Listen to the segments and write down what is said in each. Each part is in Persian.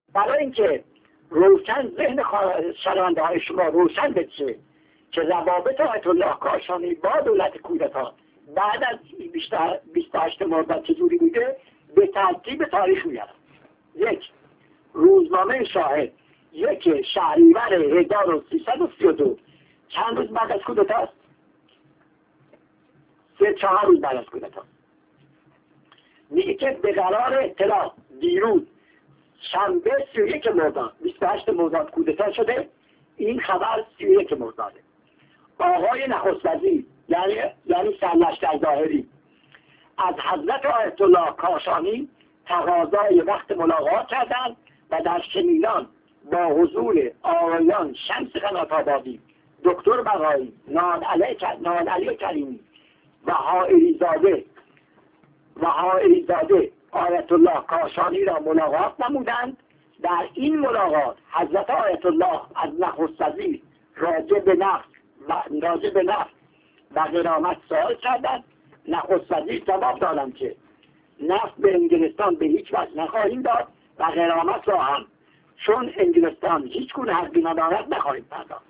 برای اینکه روشن ذهن شنونده های شما روشن بشه که روابط آیت الله کاشانی با دولت کودتا بعد از 28 مرداد چجوری بوده به ترتیب تاریخ میارم. یک، روزنامه شاهد 1 شهریور 1332 چند روز بعد از کودتاست؟ 3-4 روز بعد از کودتا. میگه که به قرار اطلاع دیروز شنبه 31 مرداد 28 مرداد کودتا شده. این خبر 31 مرداده. آقای نخست وزیر یعنی سرلشکر ظاهری از حضرت آیت الله کاشانی تقاضای وقت ملاقات کردند و در شمیلان با حضور آقایان شمس قنات‌آبادی، دکتر بقایی، ناد علی کریمی و حائری زاده آیت الله کاشانی را ملاقات نمودند. در این ملاقات حضرت آیت الله از نخست وزیر راجع به نفت و غرامت سوال کردند. نخست وزیر جواب دادند که نفت به انگلستان به هیچ وجه نخواهیم داد و غرامت را هم چون انگلستان هیچ گونه حقی ندارد نخواهیم پرداخت.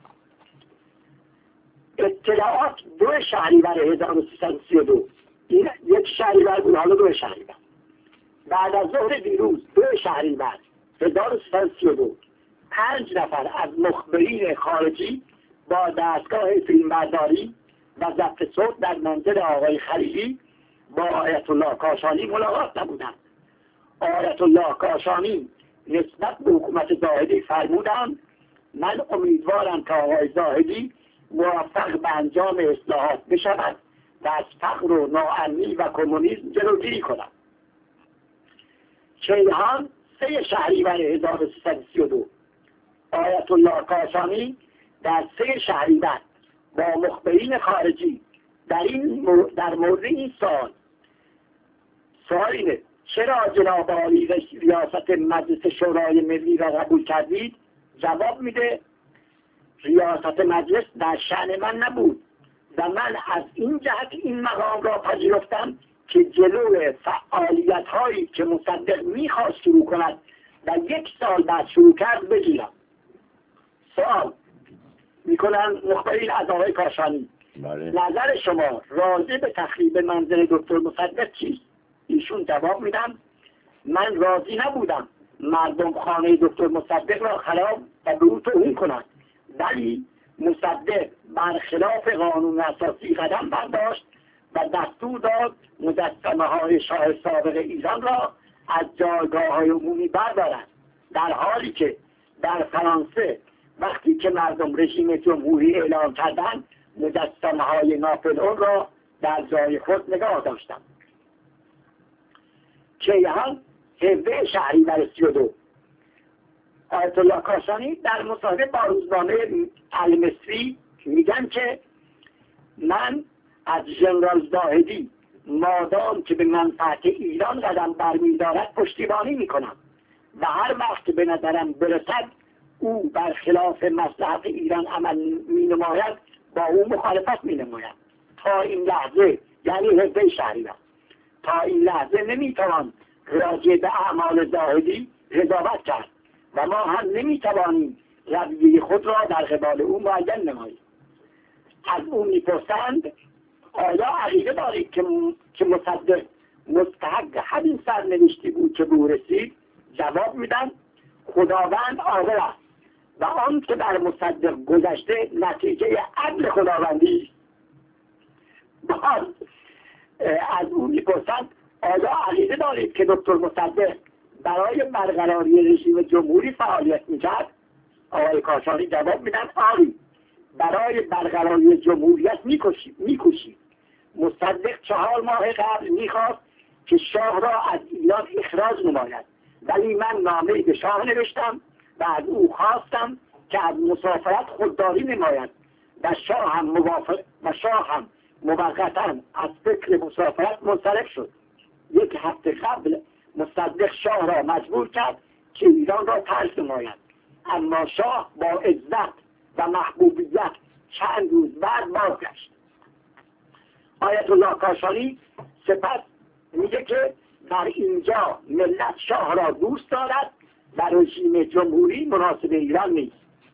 اطلاعات 2 شهریور 1332 این 1 شهریور بود، حالا 2 شهریور بعد از ظهر دیروز 2 شهریور 1332 5 نفر از مخبرین خارجی با دستگاه فیلمبرداری و ضبط صوت در منزل آقای خلیلی با آیت الله کاشانی ملاقات نمودند. آیت الله کاشانی نسبت به حکومت زاهدی فرمودند من امیدوارم که آقای زاهدی موفق به انجام اصلاحات بشود و از فقر و ناامنی و کمونیسم جلوگیری کند. کیهان 3 شهریور 1332 آیت الله کاشانی در 3 شهریور با مخبرین خارجی در مورد این سوال اینه چرا جناب عالی ریاست مجلس شورای ملی را قبول کردید؟ جواب میده ریاست مجلس در شأن من نبود و من از این جهت این مقام را پذیرفتم که جلو فعالیت هایی که مصدق میخواست شروع کند و 1 سال بعد شروع کرد بگیرم. سوال میکنن مخبرین از آقای کاشانی نظر شما راجع به تخریب منزل دکتر مصدق چیست؟ ایشون جواب میدن من راضی نبودم مردم خانه دکتر مصدق را خراب و به او توهین کنند، ولی مصدق برخلاف قانون اساسی قدم برداشت و دستور داد مجسمه های شاه سابق ایران را از جایگاه های عمومی بردارند، در حالی که در فرانسه وقتی که مردم رژیم جمهوری اعلام کردند مجسمه های ناپلئون را در جای خود نگاه داشتند. کیهان 17 شهریور 32 آیت الله کاشانی در مصاحبه با روزنامه المصری میگن که من از ژنرال زاهدی مادام که به منفعت ایران قدم برمی‌دارد پشتیبانی میکنم و هر وقت به نظرم برسد او برخلاف مصلحت ایران عمل مینماید با او مخالفت مینماید. تا این لحظه یعنی 17 شهریور تا این لحظه نمیتوان راجع به اعمال زاهدی قضاوت کرد و ما هم نمیتوانیم رویه خود را در قبال او معین نماییم. از او میپرسند آیا عقیده دارید که مصدق مستحق همین سرنوشتی بود که به او رسید؟ جواب میدن خداوند عادل است و آن که در مصدق گذشته نتیجه عدل خداوندی. باز از او میپرسند آیا عقیده دارید که دکتر مصدق برای برقراری رژیم جمهوری فعالیت میکرد؟ آقای کاشانی جواب میدن آری، برای برقراری جمهوریت میکوشید. مصدق 4 ماه قبل میخواست که شاه را از ایران اخراج نماید، ولی من نامه‌ای به شاه نوشتم و از او خواستم که از مسافرت خودداری نماید و شاه هم موقتا از فکر مسافرت منصرف شد. 1 هفته قبل مصدق شاه را مجبور کرد که ایران را ترک نماید، اما شاه با عزت و محبوبیت چند روز بعد بازگشت. آیت الله کاشانی سپس میگه که در اینجا ملت شاه را دوست دارد و رژیم جمهوری مناسب ایران نیست.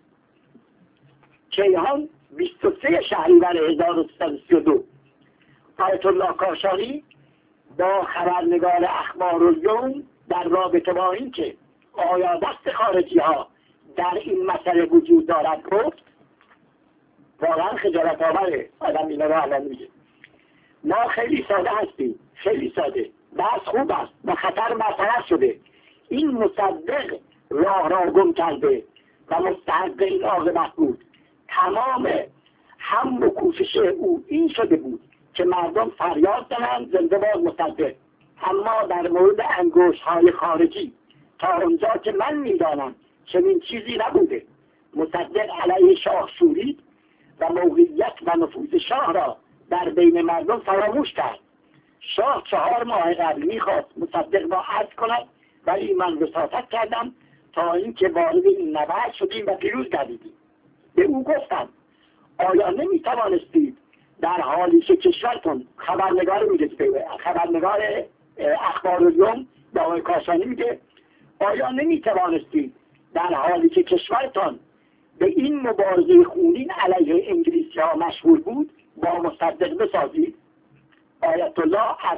کیهان 23 شهریور 1332 آیت الله کاشانی با خبرنگار اخبارالیوم در رابطه با این که آیا دست خارجی ها در این مسئله وجود دارد گفت واقعا خجالت آوره آدم اینا رو الان میگه. ما خیلی ساده هستیم، خیلی ساده، بس خوب است و خطر برطرف شده. این مصدق راه را گم کرده و مستحق این عاقبت بود. تمام هم و کوشش او این شده بود که مردم فریاد زنند زنده باد مصدق. اما در مورد انگشت‌های خارجی تا اونجا که من میدانم چنین چیزی نبوده. مصدق علیه شاه شورید و موقعیت و نفوذ شاه را در بین مردم فراموش کرد. شاه 4 ماه قبل میخواست مصدق را عزل کند، ولی من وساطت کردم تا اینکه وارد این نبرد شدیم و پیروز گردیدیم. به او گفتم آیا نمیتوانستید در حالی که کشورتون خبرنگار میگه، خبرنگار اخبارالیوم به آقای کاشانی میگه آیا نمیتوانستید در حالی که کشورتان به این مبارزه خونین علیه انگلیسی ها مشغول بود با مصدق بسازید؟ آیت الله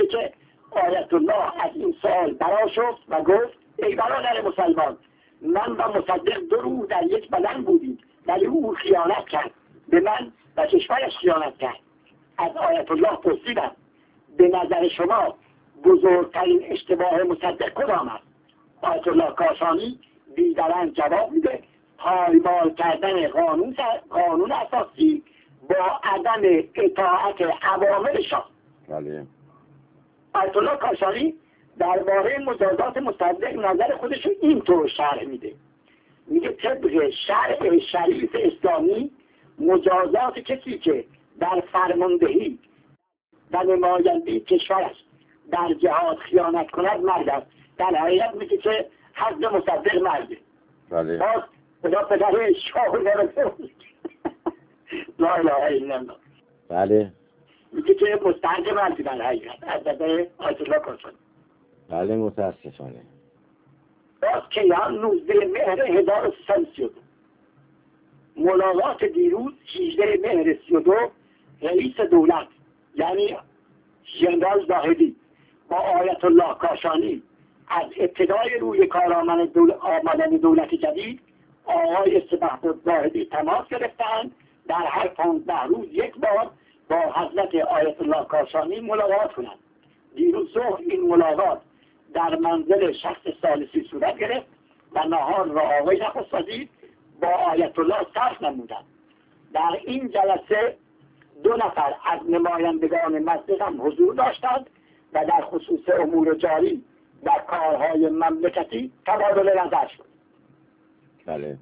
از این سوال برآشفت و گفت ای برادر مسلمان، من و مصدق 2 روح در یک بدن بودیم، ولی او خیانت کرد، به من و کشورش خیانت کرد. از آیت الله پرسیدم به نظر شما بزرگترین اشتباه مصدق کدام است؟ آیت الله کاشانی بی‌درنگ جواب میده پایمال کردن قانون اساسی با عدم اطاعت اوامر شاه. بله. آیت الله کاشانی درباره مجازات مصدق نظر خودش اینطور شرح میده. میگه طبق شرع شریف اسلامی مجازات کسی که در فرماندهی و نمایندگی کشورش در جهاد خیانت کند مرد است. در حقیقت میگه که حد مصدق مرده. بله. باز خدا پدر شاه نرسه لا اله الا الله. بله. میگه که مستحق مرده در حقیقت از نظر آیت الله کاشانی. بله متاسفانه. باز کیهان 19 مهر 1332 ملاقات دیروز 18 مهر 32 رئیس دولت یعنی ژنرال زاهدی با آیت الله کاشانی از ابتدای روی کار آمدن دولت جدید آقای سپهبد زاهدی تماس گرفتند. در هر 15 روز یک بار با حضرت آیت الله کاشانی ملاقات کنند. دیروز ظهر این ملاقات در منزل شخص ثالثی صورت گرفت و نهار را آقای نخست وزیر با آیت الله صرف نمودند. در این جلسه 2 نفر از نمایندگان مجلس هم حضور داشتند و در خصوص امور جاری و کارهای مملکتی تبادل نظر شد. بله.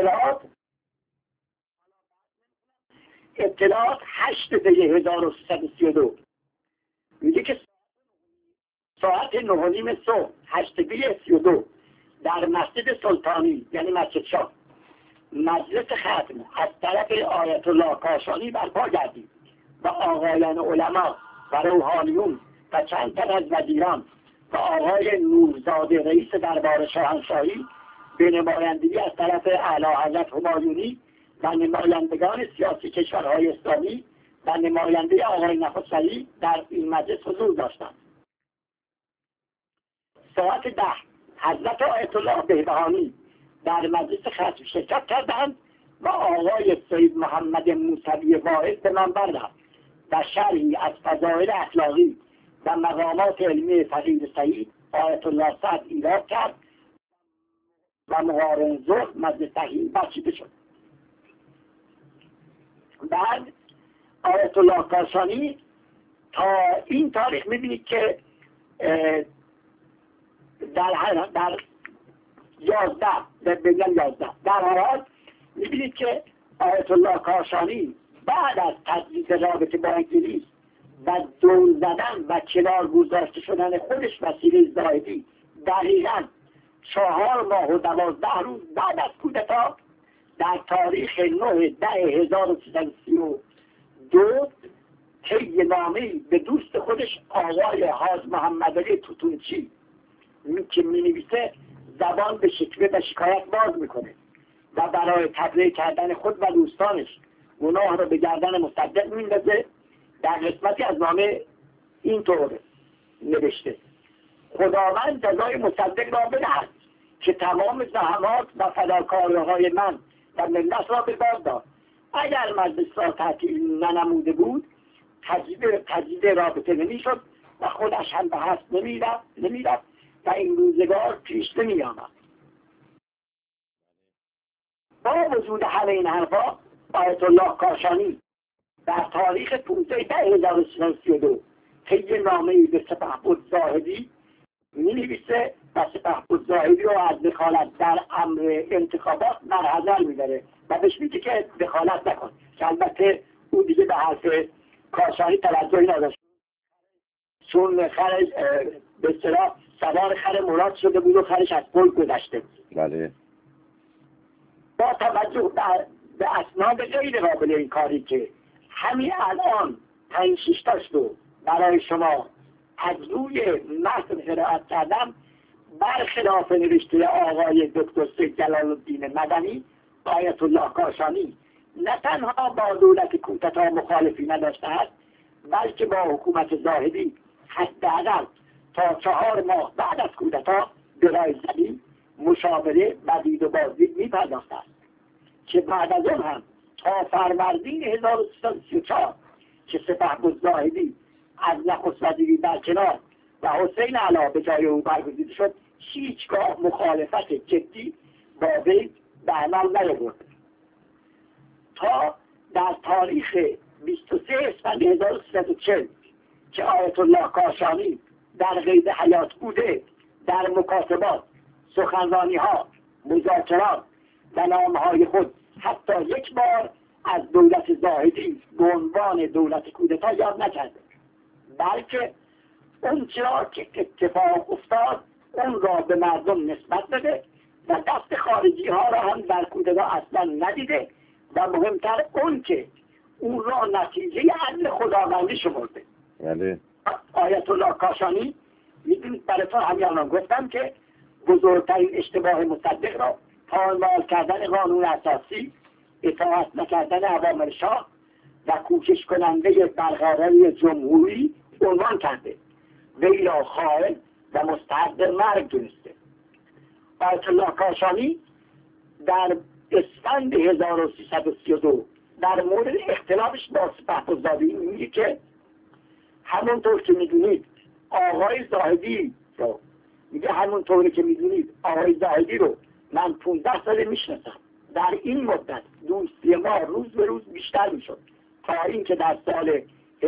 اطلاعات 8 دی 1332 میگه که ساعت 9:30 صبح 8 دی 32 در مسجد سلطانی یعنی مسجد شاه مجلس ختم از طرف آیت الله کاشانی برپا گردید و آقایان علما و روحانیون و چند تن از وزیران و آقای نورزاده رئیس دربار شاهنشاهی به نمایندگی از طرف اعلی حضرت همایونی و نمایندگان سیاسی کشورهای اسلامی و نماینده آقای نخست وزیر در این مجلس حضور داشتند. ساعت 10 حضرت آیت الله بهبهانی در مجلس ختم شرکت کردند و آقای سید محمد موسوی واعظ به منبر رفت و شرحی از فضایل اخلاقی و مقامات علمی فقیر سعید آیت الله سعد ایراد کرد و مقارن ظهر مجلس تحلیل برچیده شد. بعد آیت الله کاشانی تا این تاریخ میبینید که در 11 در هر حال میبینید که آیت الله کاشانی بعد از تجدید رابطه با انگلیس و دول زدن و کنار گذاشته شدن خودش وسیله زاهدی دقیقاً 4 ماه و 12 روز بعد از کودتا در تاریخ 9/10/1332 طی نامه‌ای به دوست خودش آقای حاج محمد علی توتونچی که می‌نویسه زبان به شکوه و شکایت باز میکنه و برای تبرئه کردن خود و دوستانش گناه رو به گردن مصدق میندازه. در قسمتی از نامه اینطور نوشته: خداوند جزای مصدق را بدهد که تمام زحمات و فداکاری‌های من و ملت را به باد داد. اگر مجلس را تعطیل ننموده بود تجدید رابطه نمیشد و خودش هم به هست نمیرفت و این روزگار پیش نمی‌آمد. با وجود همه این حرفا، آیت الله کاشانی در تاریخ 15/1032 طی نامه‌ای به سپهبد زاهدی می‌نویسه و سپهبد زاهدی رو از دخالت در امر انتخابات برحذر می‌داره و بهش میگه که دخالت نکن، که البته او دیگه به حرف کاشانی توجهی نداشت، چون خرش به اصطلاح سوار خر مراد شده بود و خرش از پل گذشته بود. بله. با توجه به اسناد غیر قابل انکاری که همین الان 5-6 تاش رو برای شما از روی متن قرائت کردم، برخلاف نوشته آقای دکتر سید جلال الدین مدنی، آیت الله کاشانی نه تنها با دولت کودتا مخالفی نداشته است، بلکه با حکومت زاهدی حداقل تا 4 ماه بعد از کودتا به رایزنی، مشاوره و دید و بازدید می‌پرداخته است که بعد از اون هم تا فروردین 1334 که سپهبد زاهدی از نخست وزیری برکنار و حسین علا به جای او برگزیده شد، هیچگاه مخالفت جدی با وی به عمل نیاورد تا در تاریخ 23 اسفند 1340 که آیت الله کاشانی در قید حیات بوده، در مکاتبات، سخنرانی‌ها، مذاکرات و نامه‌های خود حتی یک بار از دولت زاهدی به عنوان دولت کودتا یاد نکرده، بلکه اون چرا که اتفاق افتاد اون را به مردم نسبت داده و دست خارجی ها را هم در کودتا اصلا ندیده و مهمتر اون که اون را نتیجه عدل خداوندی شمرده. بله. آیت الله کاشانی میدونید، براتون همیان گفتم که بزرگترین اشتباه مصدق را پایمال کردن قانون اساسی، اطاعت نکردن اوامر شاه و کوشش کننده برقراری جمهوری عنوان کرده. وی را خائن و مستحق مرگ دونسته. آیت الله کاشانی در اسفند 1332 در مورد اختلافش با سپهبد زاهدی میگه که همونطور که میدونید آقای زاهدی رو من 15 ساله میشناسم. در این مدت دوستی ما روز به روز بیشتر میشد تا اینکه در سال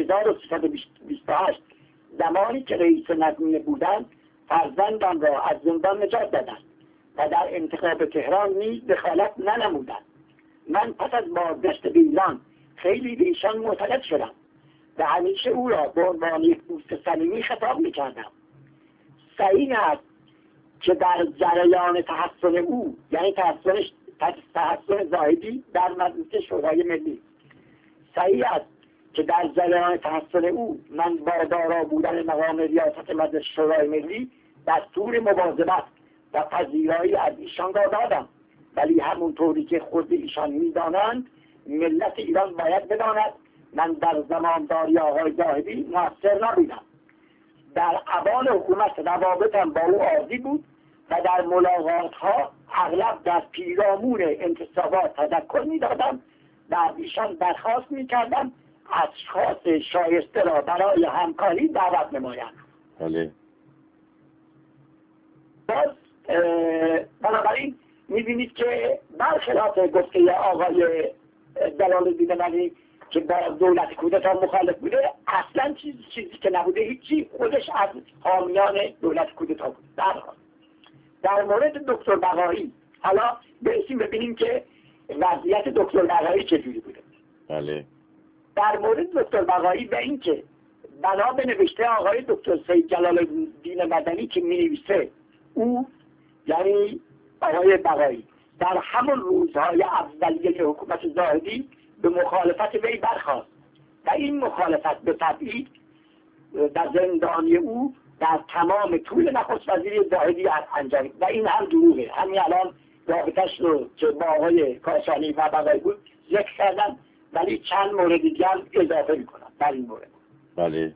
1328 زمانی که رئیس نظمیه بودند فرزندم را از زندان نجات دادند و در انتخاب تهران نیز دخالت ننمودند. من پس از بازگشت به ایران خیلی به ایشان معتقد شدم و همیشه او را به عنوان یک دوست صمیمی خطاب میکردم. صحیح است که در جریان تحسن او، یعنی تحسن زاهدی در مجلس شورای ملی، صحیح است که در جریان تحسن او من با دارا بودن مقام ریاست مجلس شورای ملی دستور مواظبت و پذیرایی از ایشان را دادم، ولی همونطوری که خود ایشان میدانند ملت ایران باید بداند من در زمانداری آقای زاهدی مؤثر نبودم. در اوان حکومت روابطم با او عادی بود و در ملاقات ها اغلب در پیرامون انتصابات تذکر میدادم و از ایشان درخواست میکردم اشخاص شایسته را برای همکاری دعوت نمایند. بله. باز بنابراین میبینید که برخلاف گفته آقای جلال الدین مدنی که با دولت کودتا مخالف بوده، اصلا چیزی که نبوده، هیچی، خودش از حامیان دولت کودتا بود. در مورد دکتر بقایی حالا برسیم ببینیم که وضعیت دکتر بقایی چجوری بوده. بله. در مورد دکتر بقایی به این که بنا به نوشته آقای دکتر سید جلال الدین مدنی که می‌نویسه، او یعنی آقای بقایی در همون روزهای اولیه حکومت زاهدی به مخالفت وی برخاست و این مخالفت به تبعید در زندانی او در تمام طول نخست وزیری زاهدی انجام و این هم دروغه. همین الان رابطش رو که با آقای کاشانی و بقایی بود ذکر کردم، ولی چند مورد دیگه هم اضافه میکنم در این مورد. بله.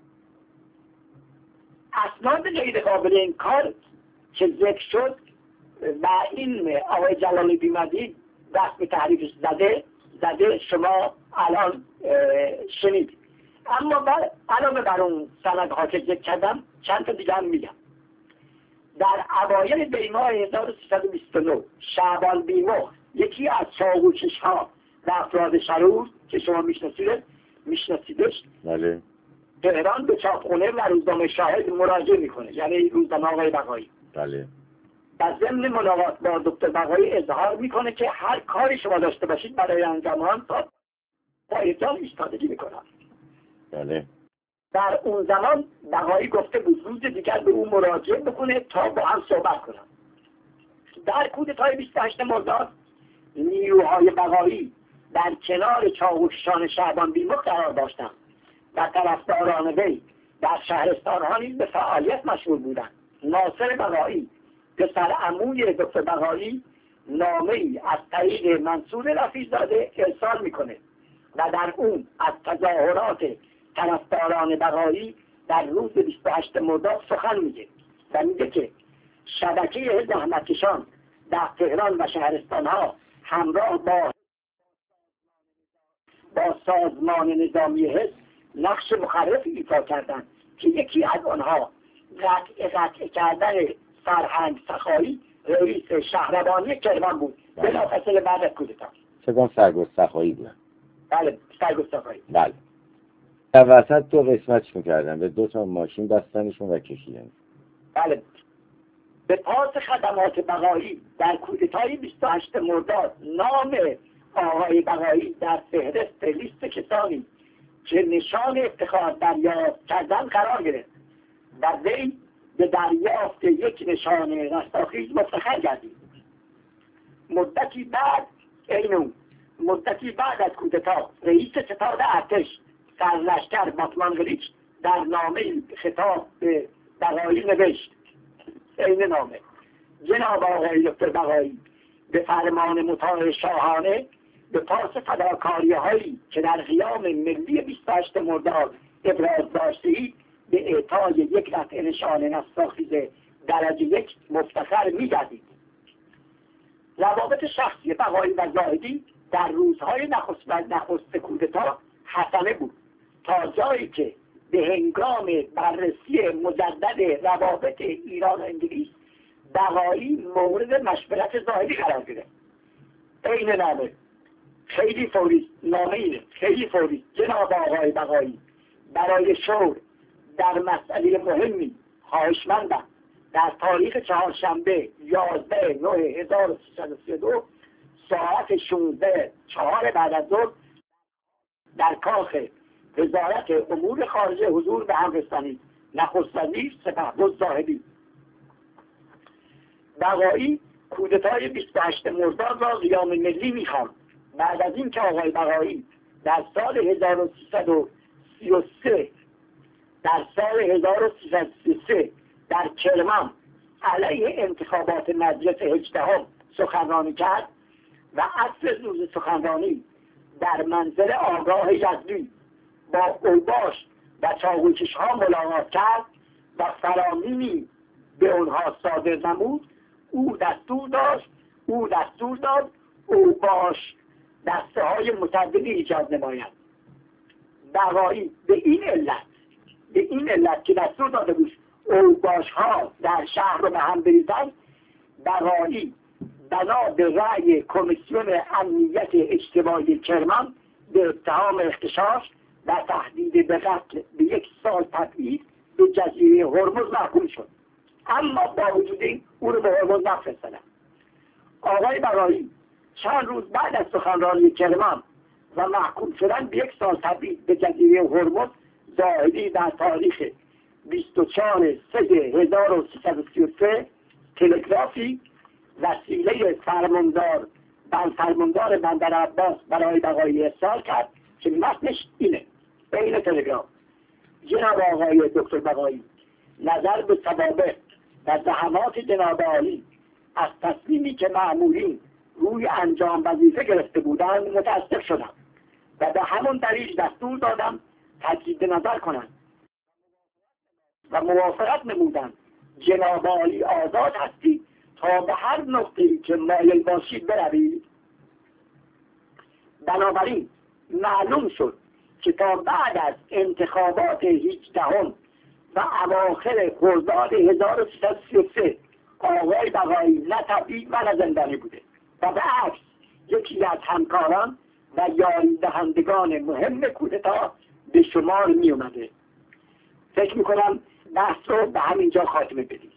اسناد غیر قابل انکار که ذکر شد و این آقای جلال بیمدی دست به تحریفش زده شما الان شنید. اما علاوه بر اون سندها که ذکر کردم چند تا دیگه هم میگم. در اوایل دیماه 1329 شعبان بیمخ یکی از چاقوچش ها و افراد شرور که شما میشناسیدش بله. تهران به چاپخونه و روزنامه شاهد مراجعه میکنه، یعنی روزنامه آقای بقایی. بله. و ضمن ملاقات با دکتر بقایی اظهار میکنه که هر کاری شما داشته باشید برای انجام آن تا پایتان ایستادگی میکنم. بله. در اون زمان بقایی گفته بود روز دیگر به اون مراجعه بکنه تا با هم صحبت کنم. در کودتای 28 مرداد نیروهای بقایی در کنار چاوشان شعبان بیمخ قرار داشتند و طرفداران وی در شهرستان‌ها نیز به فعالیت مشغول بودند. ناصر بقایی پسر عموی دکتر بقایی نامه‌ای از طریق منصور رفیع‌زاده ارسال میکنه و در اون از تظاهرات طرفداران بقایی در روز 28 مرداد سخن میگه و میگه که شبکه زحمتکشان در تهران و شهرستان‌ها همراه با سازمان نظامی حزب نقش مخرفی ایفا کردند که یکی از آنها قطع کردن فرهنگ سخایی رئیس شهربانی کرمان بود بلافاصله بعد از کودتا. سگان سرگرد سخایی بود. بله سرگرد سخایی. بله. در وسط دو قسمتش میکردن، به 2 تا ماشین بستنشون و کشیدن. بله. به پاس خدمات بقایی در کودتای 28 مرداد نام آقای بقایی در فهرست لیست کسانی که نشان افتخار دریافت کردن قرار گرفت و وی به دریافت یک نشان رستاخیز مفتخر گردید. مدتی بعد از کودتا رئیس ستاد ارتش سرلشکر باتمانگلیچ در نامه خطاب به بقایی نوشت این نامه: جناب آقای دکتر بقایی، به فرمان مطاع شاهانه به پاس فداکاری هایی که در قیام ملی 28 مرداد ابراز داشتید به اعطای یک رفع نشان رستاخیز درجه 1 مفتخر می‌گردید. روابط شخصی بقایی و زاهدی در روزهای نخست کودتا حسنه بود تا جایی که به هنگام بررسی مجدد روابط ایران و انگلیس بقایی مورد مشورت زاهدی قرار گرفت. این نامه خیلی فوری جناب آقای بقایی، برای شور در مسئله مهمی خواهشمندم در تاریخ چهارشنبه 11/9/1332 ساعت 16:04 بعد از ظهر در کاخ وزارت امور خارجه حضور به هم رسانید. نخست وزیر سپهبد زاهدی. بقایی کودتای 28 مرداد را قیام ملی می‌خواند. بعد از اینکه آقای بقایی در سال 1333 در کرمان علیه انتخابات مجلس 18 سخنرانی کرد و عصر روز سخنرانی در منزل آگاه یزدی با اوباش و چاقوکش‌ها ملاقات کرد و فرامینی به اونها صادر نمود. او دستور داد اوباش دسته های متعددی ایجاد نماید. بقایی به این علت که دستور داده بود اوباش ها در شهر رو به هم بریزند، بقایی بنا به رأی کمیسیون امنیت اجتماعی کرمان به اتهام اغتشاش و تهدید به قتل به 1 سال تبعید به جزیره هرمز محکوم شد. اما با وجود این او رو به هرمز نفرستادند. آقای بقایی چند روز بعد از سخنرانی کرمان و محکوم شدن به 1 سال تبعید به جزیره هرمز، زاهدی در تاریخ 24/3/1333 تلگرافی وسیله فرماندار بندر عباس برای بقایی ارسال کرد که متنش اینه: بین تلگراف: جناب آقای دکتر بقایی، نظر به سوابق و زحمات جناب عالی از تصمیمی که مأمورین روی انجام وظیفه گرفته بودند متأسف شدم و به همون طریق دستور دادم تجدید نظر کنند و موافقت نمودند. جناب عالی آزاد هستی تا به هر نقطه‌ای که مایل باشید بروید. بنابراین معلوم شد که تا بعد از انتخابات 18 و اواخر خرداد 1333 آقای بقایی نه تبعید و نه زندانی بوده و به عکس یکی از همکاران و یاری دهندگان مهم کودتا به شمار می اومده. فکر میکنم بحث رو به همینجا خاتمه بدیم.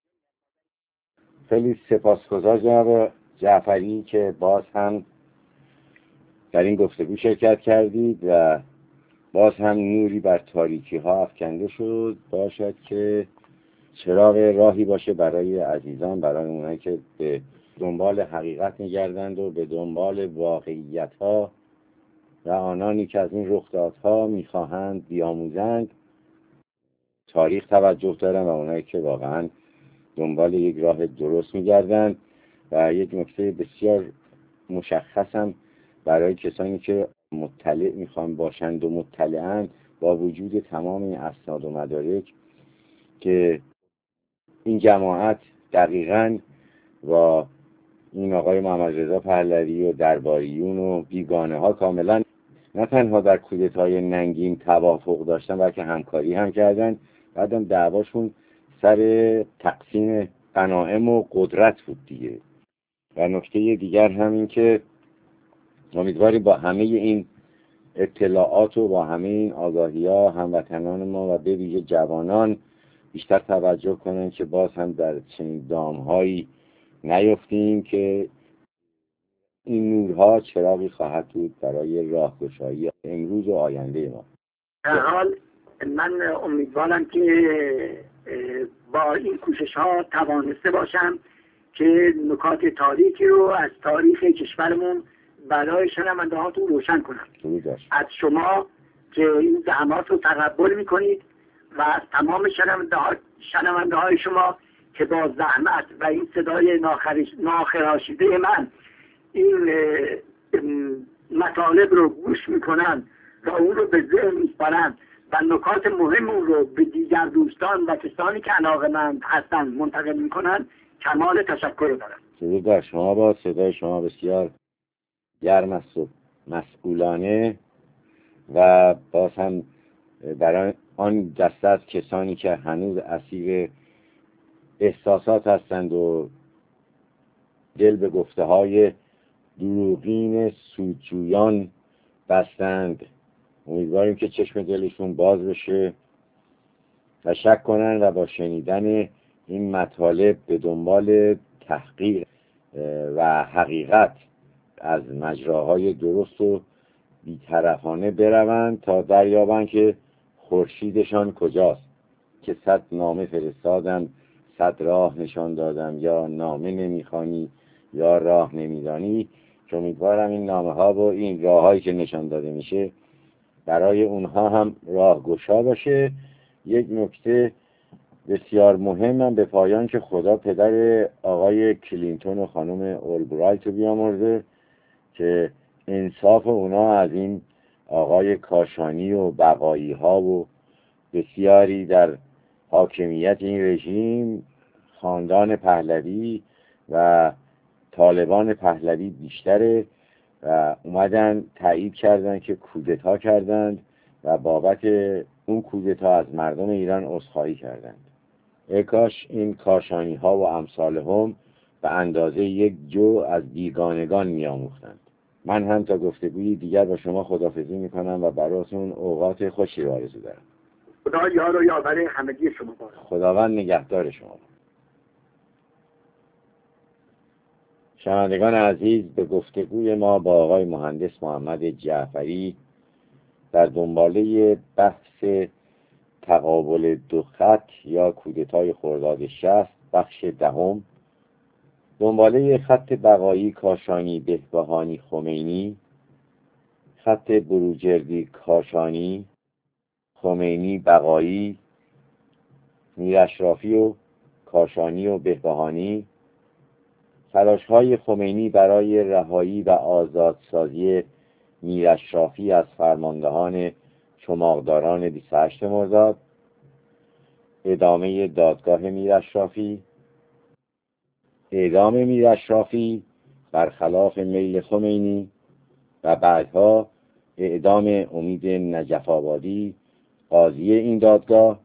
خیلی سپاسگزار جناب جعفری که باز هم در این گفتگو شرکت کردید و باز هم نوری بر تاریکی ها افکنده شد باشد که چراغ راهی باشه برای عزیزان، برای اونایی که به دنبال حقیقت میگردند و به دنبال واقعیت ها و آنانی که از این رخدادها میخواهند بیاموزند. تاریخ توجه دارن و اونایی که واقعا دنبال یک راه درست میگردند. و یک نکته بسیار مشخصم برای کسانی که مطلع میخوان باشند و مطلعند، با وجود تمام این اسناد و مدارک، که این جماعت دقیقاً با این آقای محمد رضا پهلوی و درباریون و بیگانه ها کاملا نه تنها در کودتای ننگین توافق داشتن بلکه همکاری هم کردن. بعدم دعواشون سر تقسیم غنایم و قدرت بود دیگه. و نکته دیگر همین که امیدواریم با همه این اطلاعات و با همه این آگاهی ها هموطنان ما و به ویژه جوانان بیشتر توجه کنن که باز هم در چنین دامهایی نیفتیم که این نورها چراغی خواهد بود برای راهگشایی امروز و آینده ما. در حال من امیدوارم که با این کوشش ها توانسته باشم که نکات تاریخی رو از تاریخ کشورمون برای شنونده هاتون روشن کنم. از شما که این زحمات رو تقبل میکنید و از تمام شنونده های شما که با زحمت و این صدای ناخراشیده من این مطالب رو گوش میکنن و اون رو به ذهن میسپارن و نکات مهم اون رو به دیگر دوستان و کسانی که علاقه‌مند هستن منتقل میکنن، کمال تشکر دارم. درود بر شما. با صدای شما بسیار گرم است و مسئولانه و باز هم برای آن دسته از کسانی که هنوز اسیر احساسات هستند و دل به گفته های دروغین سودجویان بستند، امیدواریم که چشم دلشون باز بشه و شک کنن و با شنیدن این مطالب به دنبال تحقیق و حقیقت از مجراهای درست و بی‌طرفانه بروند تا دریابند که خورشیدشان کجاست. که 100 نامه فرستادم 100 راه نشان دادم، یا نامه نمیخوانی یا راه نمیدانی. که امیدوارم این نامه ها و این راه هایی که نشان داده میشه برای اونها هم راهگشا باشه. یک نکته بسیار مهمم به پایان که خدا پدر آقای کلینتون و خانم اولبرایت رو بیامرزه که انصاف اونا از این آقای کاشانی و بقایی ها و بسیاری در حاکمیت این رژیم، خاندان پهلوی و طالبان پهلوی بیشتره و اومدن تایید کردن که کودتا کردند و بابت اون کودتا از مردم ایران عذرخواهی کردند. ای کاش این کاشانی ها و امثال هم به اندازه یک جو از بیگانگان میآموختند. من هم تا گفتگوی دیگر با شما خداحافظی میکنم و براتون اوقات خوشی رو آرزو دارم. خدا یار و یاور همگی شما باشد. خداوند نگهدار شما. شنوندگان عزیز، به گفتگوی ما با آقای مهندس محمد جعفری در دنباله بحث تقابل دو خط یا کودتای خرداد 60 بخش 10، دنباله خط بقایی کاشانی بهبهانی خمینی، خط بروجردی کاشانی خمینی بقایی، میراشرافی و کاشانی و بهبهانی، تلاش‌های خمینی برای رهایی و آزادسازی میراشرافی از فرماندهان چماقداران 28 مرداد، ادامه دادگاه میراشرافی، اعدام میراشرافی برخلاف میل خمینی و بعدها اعدام امید نجف‌آبادی قاضی این دادگاه،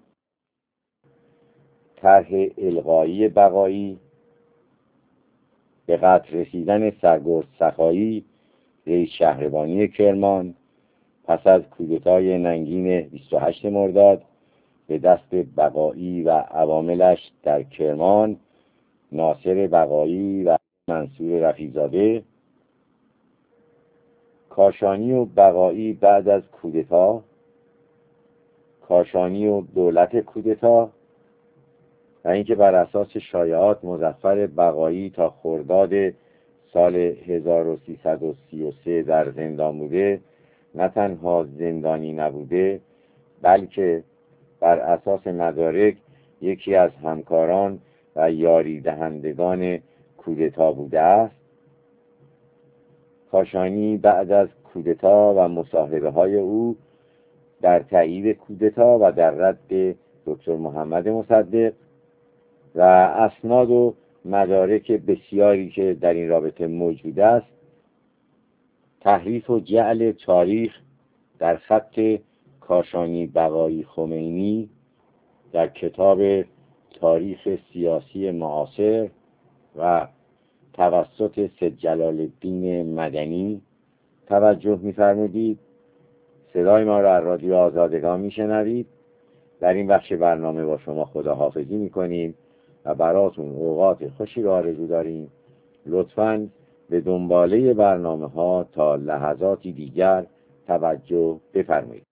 طرح الغایی بقایی، به قتل رسیدن سرگرد سخایی رئیس شهربانی کرمان پس از کودتای ننگین 28 مرداد به دست بقایی و عواملش در کرمان، ناصر بقایی و منصور رفیع‌زاده. کاشانی و بقایی بعد از کودتا، کاشانی و دولت کودتا، و اینکه بر اساس شایعات مظفر بقایی تا خرداد سال 1333 در زندان بوده، نه تنها زندانی نبوده بلکه بر اساس مدارک یکی از همکاران و یاری دهندگان کودتا بوده است. کاشانی بعد از کودتا و مصاحبه های او در تایید کودتا و در رد دکتر محمد مصدق و اسناد و مدارک بسیاری که در این رابطه موجود است، تحریف و جعل تاریخ در خط کاشانی بقایی خمینی در کتاب تاریخ سیاسی معاصر و توسط سید جلال الدین مدنی توجه می‌فرمودید. صدای ما را از رادیو آزادگان میشنوید. در این بخش برنامه با شما خداحافظی میکنیم و براتون اوقات خوشی را آرزو داریم. لطفاً به دنباله برنامه ها تا لحظاتی دیگر توجه بفرمایید.